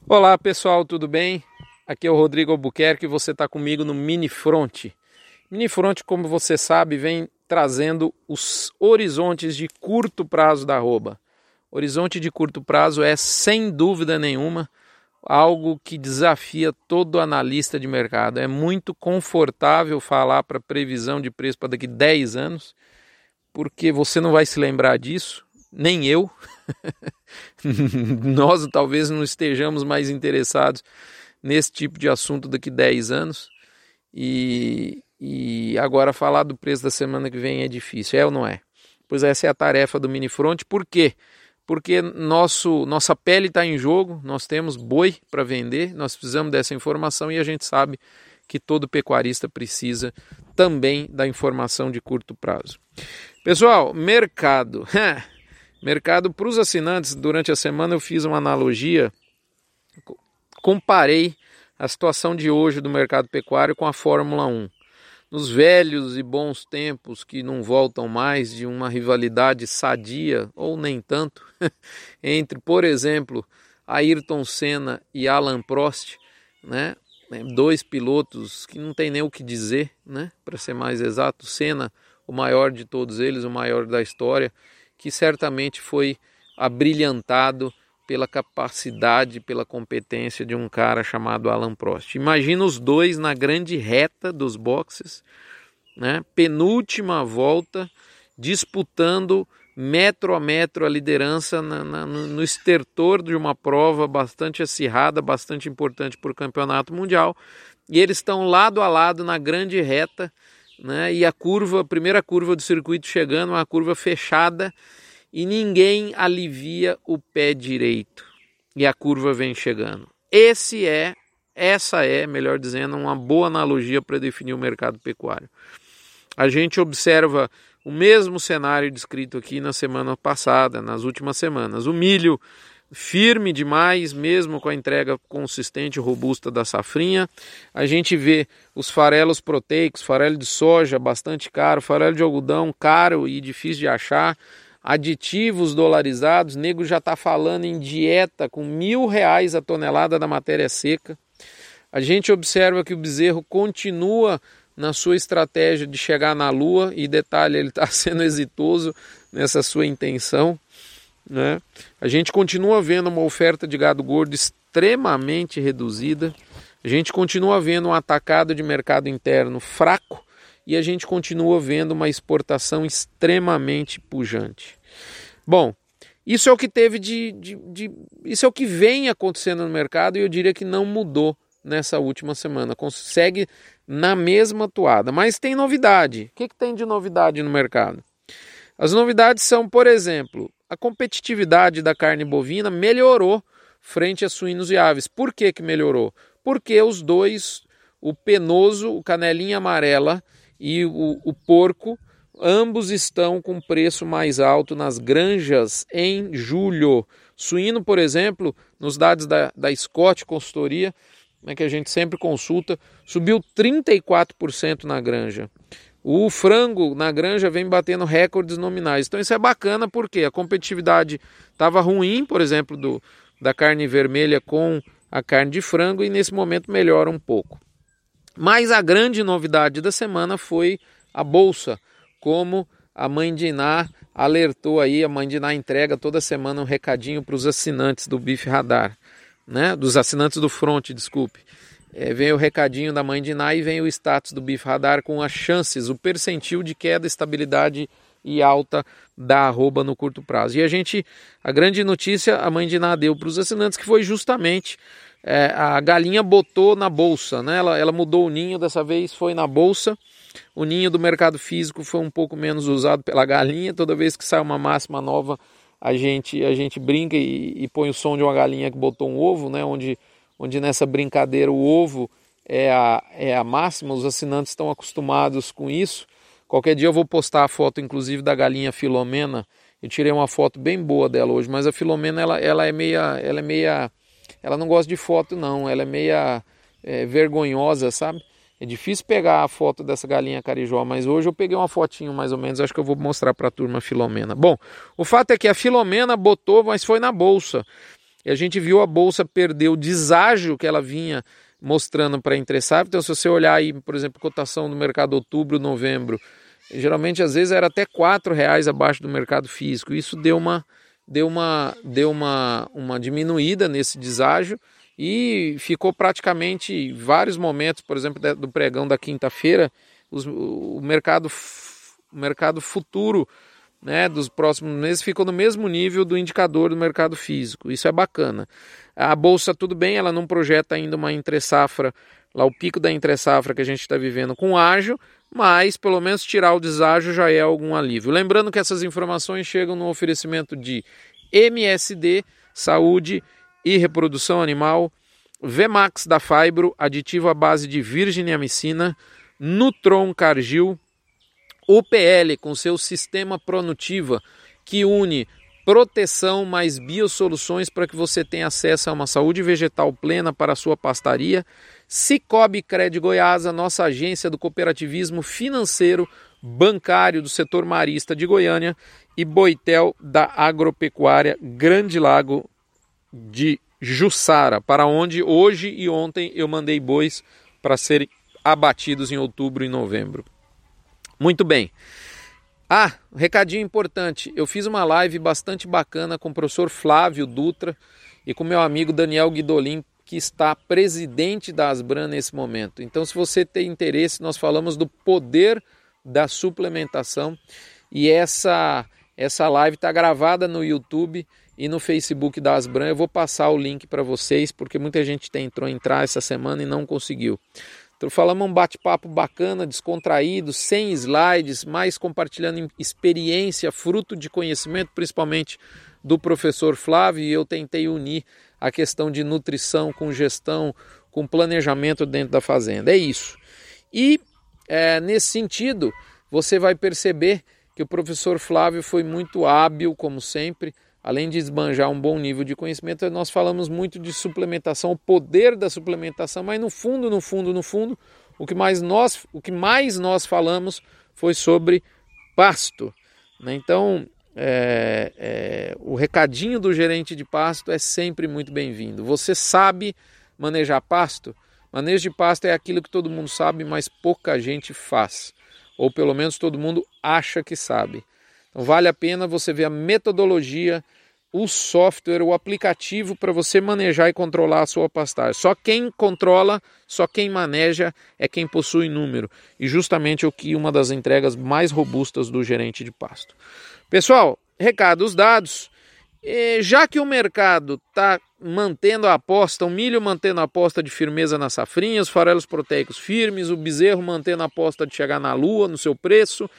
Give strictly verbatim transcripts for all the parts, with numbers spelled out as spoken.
Olá pessoal, tudo bem? Aqui é o Rodrigo Albuquerque e você está comigo no Minifront. Minifront, como você sabe, vem trazendo os horizontes de curto prazo da arroba. Horizonte de curto prazo é, sem dúvida nenhuma, algo que desafia todo analista de mercado. É muito confortável falar para previsão de preço para daqui a dez anos, porque você não vai se lembrar disso, nem eu. Nós talvez não estejamos mais interessados nesse tipo de assunto daqui a dez anos. E, e agora falar do preço da semana que vem é difícil, é ou não é? Pois essa é a tarefa do Minifront. Por quê? Porque nosso, nossa pele está em jogo, nós temos boi para vender, nós precisamos dessa informação e a gente sabe que todo pecuarista precisa também da informação de curto prazo. Pessoal, mercado. Mercado para os assinantes, durante a semana eu fiz uma analogia, comparei a situação de hoje do mercado pecuário com a Fórmula um. Nos velhos e bons tempos que não voltam mais, de uma rivalidade sadia, ou nem tanto, entre, por exemplo, Ayrton Senna e Alain Prost, né? Dois pilotos que não tem nem o que dizer, né? Para ser mais exato, Senna, o maior de todos eles, o maior da história, que certamente foi abrilhantado pela capacidade, pela competência de um cara chamado Alain Prost. Imagina os dois na grande reta dos boxes, né? Penúltima volta, disputando metro a metro a liderança na, na, no estertor de uma prova bastante acirrada, bastante importante para o campeonato mundial, e eles estão lado a lado na grande reta, né? E a curva, a primeira curva do circuito chegando, uma curva fechada, e ninguém alivia o pé direito, e a curva vem chegando. Esse é, essa é, melhor dizendo, uma boa analogia para definir o mercado pecuário. A gente observa o mesmo cenário descrito aqui na semana passada, nas últimas semanas. O milho firme demais, mesmo com a entrega consistente e robusta da safrinha. A gente vê os farelos proteicos, farelo de soja bastante caro, farelo de algodão caro e difícil de achar, aditivos dolarizados, o nego já está falando em dieta com mil reais a tonelada da matéria seca. A gente observa que o bezerro continua na sua estratégia de chegar na lua, e detalhe, ele está sendo exitoso nessa sua intenção, né? A gente continua vendo uma oferta de gado gordo extremamente reduzida, a gente continua vendo um atacado de mercado interno fraco e a gente continua vendo uma exportação extremamente pujante. Bom, isso é o que teve de, de, de isso é o que vem acontecendo no mercado, e eu diria que não mudou nessa última semana, consegue na mesma toada, mas tem novidade. O que, que tem de novidade no mercado? As novidades são, por exemplo, a competitividade da carne bovina melhorou frente a suínos e aves. Por que que melhorou? Porque os dois, o penoso, o canelinha amarela e o, o porco, ambos estão com preço mais alto nas granjas em julho. Suíno, por exemplo, nos dados da, da Scott Consultoria, né, que a gente sempre consulta, subiu trinta e quatro por cento na granja. O frango na granja vem batendo recordes nominais. Então isso é bacana porque a competitividade estava ruim, por exemplo, do, da carne vermelha com a carne de frango, e nesse momento melhora um pouco. Mas a grande novidade da semana foi a bolsa, como a Mãe de Iná alertou aí. A Mãe de Iná entrega toda semana um recadinho para os assinantes do Bife Radar, né? Dos assinantes do Front, desculpe. É, vem o recadinho da Mãe de Iná e vem o status do Bife Radar com as chances, o percentil de queda, estabilidade e alta da arroba no curto prazo. E a gente, a grande notícia, a Mãe de Iná deu para os assinantes, que foi justamente é, a galinha botou na bolsa, né? Ela, ela mudou o ninho, dessa vez foi na bolsa. O ninho do mercado físico foi um pouco menos usado pela galinha. Toda vez que sai uma máxima nova, a gente, a gente brinca e, e põe o som de uma galinha que botou um ovo, né? Onde, onde nessa brincadeira o ovo é a, é a máxima. Os assinantes estão acostumados com isso. Qualquer dia eu vou postar a foto, inclusive, da galinha Filomena. Eu tirei uma foto bem boa dela hoje, mas a Filomena, ela, ela é meia, ela é meia, ela não gosta de foto não, ela é meia é, vergonhosa, sabe? É difícil pegar a foto dessa galinha carijó, mas hoje eu peguei uma fotinho mais ou menos, acho que eu vou mostrar para a turma a Filomena. Bom, o fato é que a Filomena botou, mas foi na bolsa. e a gente viu a Bolsa perder o deságio que ela vinha mostrando para entre safra. Então, se você olhar aí, por exemplo, cotação do mercado outubro, novembro, geralmente às vezes era até quatro reais abaixo do mercado físico. Isso deu uma, deu uma, deu uma, uma diminuída nesse deságio e ficou praticamente vários momentos, por exemplo, do pregão da quinta-feira, os, o mercado, o mercado futuro, né, dos próximos meses ficou no mesmo nível do indicador do mercado físico. Isso é bacana. A Bolsa, tudo bem, ela não projeta ainda uma entre-safra, lá o pico da entre-safra que a gente está vivendo com ágio, mas pelo menos tirar o deságio já é algum alívio. Lembrando que essas informações chegam no oferecimento de M S D, Saúde e Reprodução Animal, Vemax da Fibro, aditivo à base de virginiamicina, Nutron Cargill, O P L com seu sistema Pronutiva, que une proteção mais biosoluções para que você tenha acesso a uma saúde vegetal plena para a sua pastaria. Cicobi Cred Goiás, a nossa agência do cooperativismo financeiro bancário do setor marista de Goiânia, e Boitel da Agropecuária Grande Lago de Jussara, para onde hoje e ontem eu mandei bois para serem abatidos em outubro e novembro. Muito bem. Ah, um recadinho importante. Eu fiz uma live bastante bacana com o professor Flávio Dutra e com meu amigo Daniel Guidolin, que está presidente da Asbram nesse momento. Então, se você tem interesse, nós falamos do poder da suplementação e essa, essa live está gravada no YouTube e no Facebook da Asbram. Eu vou passar o link para vocês, porque muita gente tentou entrar essa semana e não conseguiu. Então falamos um bate-papo bacana, descontraído, sem slides, mais compartilhando experiência, fruto de conhecimento, principalmente do professor Flávio, e eu tentei unir a questão de nutrição com gestão, com planejamento dentro da fazenda. É isso. E é, nesse sentido, você vai perceber que o professor Flávio foi muito hábil, como sempre. Além de esbanjar um bom nível de conhecimento, nós falamos muito de suplementação, o poder da suplementação, mas no fundo, no fundo, no fundo, o que mais nós, o que mais nós falamos foi sobre pasto. Né? Então, é, é, o recadinho do gerente de pasto é sempre muito bem-vindo. Você sabe manejar pasto? Manejo de pasto é aquilo que todo mundo sabe, mas pouca gente faz. Ou pelo menos todo mundo acha que sabe. Então vale a pena você ver a metodologia, o software, o aplicativo para você manejar e controlar a sua pastagem. Só quem controla, só quem maneja é quem possui número. E justamente o que uma das entregas mais robustas do gerente de pasto. Pessoal, recados dados. E já que o mercado está mantendo a aposta, o milho mantendo a aposta de firmeza na safrinha, os farelos proteicos firmes, o bezerro mantendo a aposta de chegar na lua no seu preço,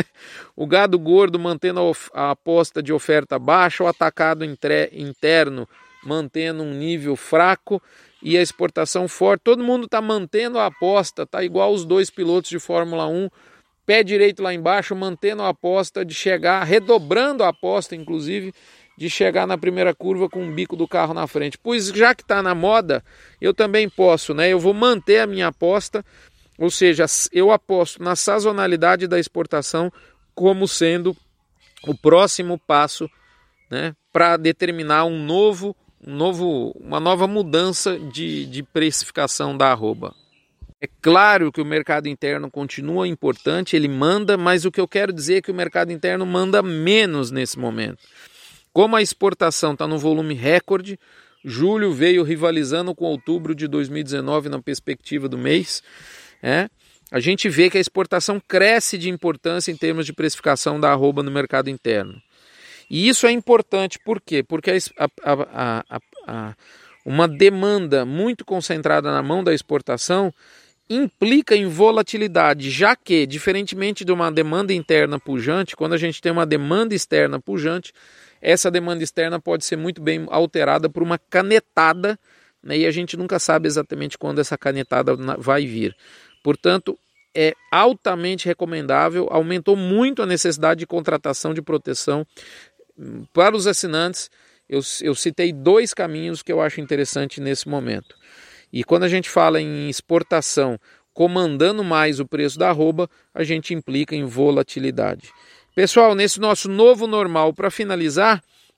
o gado gordo mantendo a aposta de oferta baixa, o atacado interno mantendo um nível fraco e a exportação forte, todo mundo está mantendo a aposta, está igual os dois pilotos de Fórmula um, pé direito lá embaixo, mantendo a aposta de chegar, redobrando a aposta inclusive, de chegar na primeira curva com o bico do carro na frente. Pois já que está na moda, eu também posso, né? Eu vou manter a minha aposta, ou seja, eu aposto na sazonalidade da exportação como sendo o próximo passo, né, para determinar um novo, um novo, uma nova mudança de, de precificação da arroba. É claro que o mercado interno continua importante, ele manda, mas o que eu quero dizer é que o mercado interno manda menos nesse momento. Como a exportação está no volume recorde, julho veio rivalizando com outubro de dois mil e dezenove na perspectiva do mês, é, a gente vê que a exportação cresce de importância em termos de precificação da arroba no mercado interno. E isso é importante, por quê? Porque a, a, a, a, uma demanda muito concentrada na mão da exportação implica em volatilidade, já que, diferentemente de uma demanda interna pujante, quando a gente tem uma demanda externa pujante, essa demanda externa pode ser muito bem alterada por uma canetada, né, e a gente nunca sabe exatamente quando essa canetada vai vir. Portanto, é altamente recomendável, aumentou muito a necessidade de contratação de proteção para os assinantes. Eu, eu citei dois caminhos que eu acho interessante nesse momento. E quando a gente fala em exportação comandando mais o preço da arroba, a gente implica em volatilidade. Pessoal, nesse nosso novo normal, para finalizar,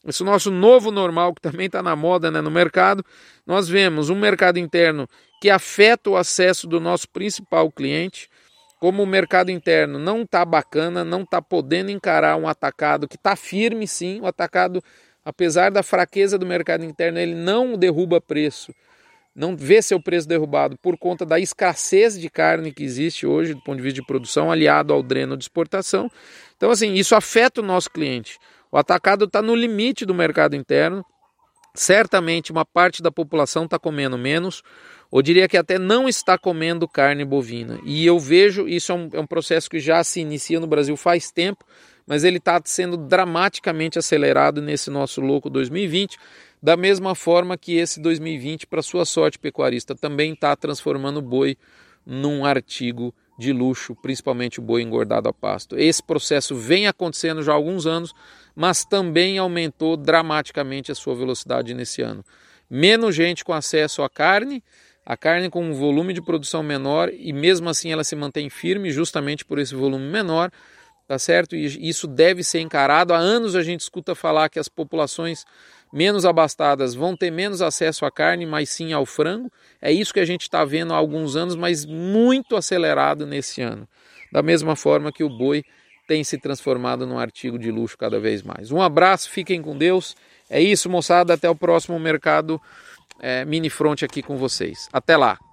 esse nosso novo normal, que também está na moda, né, no mercado, nós vemos um mercado interno que afeta o acesso do nosso principal cliente. Como o mercado interno não está bacana, não está podendo encarar um atacado que está firme sim, o atacado, apesar da fraqueza do mercado interno, ele não derruba preço, não vê seu preço derrubado por conta da escassez de carne que existe hoje do ponto de vista de produção, aliado ao dreno de exportação. Então assim, isso afeta o nosso cliente. O atacado está no limite do mercado interno, certamente uma parte da população está comendo menos, ou diria que até não está comendo carne bovina. E eu vejo, isso é um, é um processo que já se inicia no Brasil faz tempo, mas ele está sendo dramaticamente acelerado nesse nosso louco dois mil e vinte, da mesma forma que esse dois mil e vinte, para sua sorte pecuarista, também está transformando o boi num artigo de luxo, principalmente o boi engordado a pasto. Esse processo vem acontecendo já há alguns anos, mas também aumentou dramaticamente a sua velocidade nesse ano. Menos gente com acesso à carne, a carne com um volume de produção menor, e mesmo assim ela se mantém firme justamente por esse volume menor, tá certo? E isso deve ser encarado. Há anos a gente escuta falar que as populações menos abastadas vão ter menos acesso à carne, mas sim ao frango. É isso que a gente está vendo há alguns anos, mas muito acelerado nesse ano. Da mesma forma que o boi tem se transformado num artigo de luxo cada vez mais. Um abraço, fiquem com Deus. É isso, moçada. Até o próximo Mercado é, Mini Front aqui com vocês. Até lá!